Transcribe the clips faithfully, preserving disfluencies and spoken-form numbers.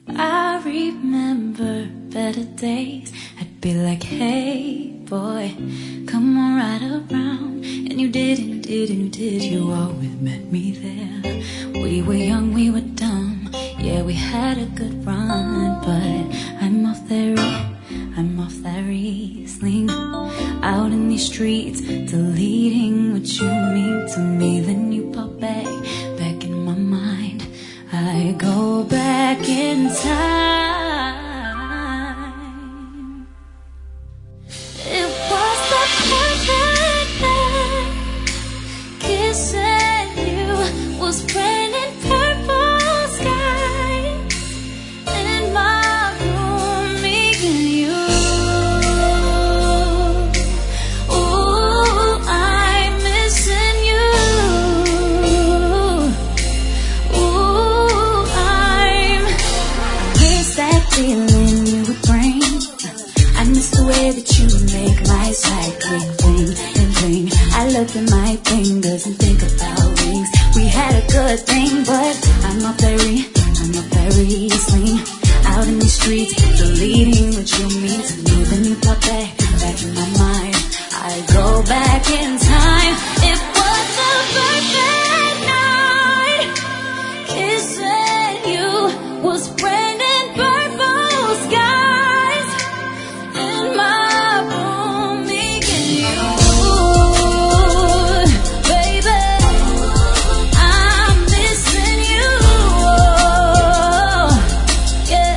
I remember better days. I'd be like, hey boy, come on right around. And you didn't, didn't, did you always met me there? We were young, we were dumb, yeah, we had a good run. But I'm off that re, I'm off that Riesling, out in these streets, deleting what you mean to me. Then you pop back, back in my mind. I go back in time. It was the perfect night. Kissing you was raining purple skies in my room, me and you. Ooh, I'm missing you. Ooh, I'm I miss that feeling you would bring. I miss the way that you would make my side click, bling and bling. I look at my fingers and think about rings. We had a good thing, but I'm up very, I'm up very Riesling, out in the streets, deleting what you mean to me. Then you pop back, back in my mind. I go back in time. It was the perfect night. Kissing you was raining purple skies in my room, me and you. Baby, I'm missing you. Yeah.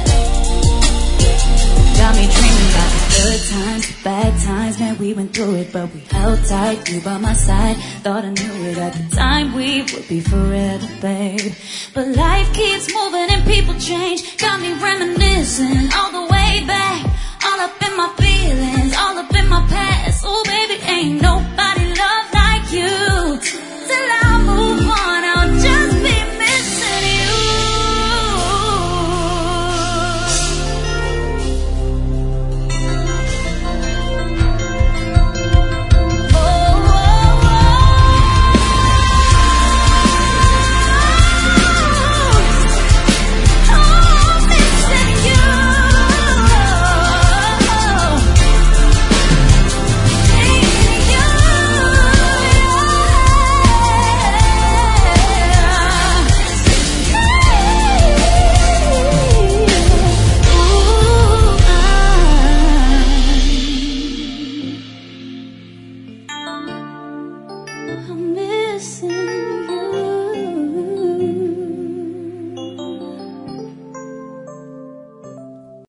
Got me dreaming about the good times, the bad times. Man, we went through it, but we held tight. You by my side, thought I knew it at the time. We would be forever, babe. But life keeps moving and people change. Got me reminiscing all the way back, all up in my feelings, all up in my past. Oh baby, ain't nobody love like you. Till I move on, I'll just be missing you. Oh, oh, oh, oh, missing you. I'm missing